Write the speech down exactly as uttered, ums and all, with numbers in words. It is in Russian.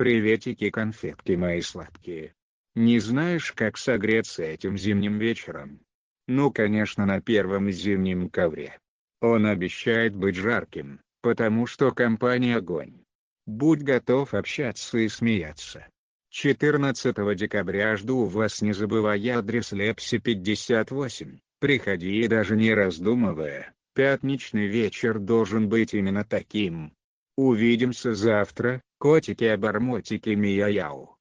Приветики, конфетки мои сладкие. Не знаешь, как согреться этим зимним вечером? Ну, конечно, на первом зимнем ковре. Он обещает быть жарким, потому что компания огонь. Будь готов общаться и смеяться. четырнадцатого декабря жду вас, не забывая адрес Лепси пятьдесят восемь. Приходи и даже не раздумывая, пятничный вечер должен быть именно таким. Увидимся завтра, котики-обормотики, мия-яу.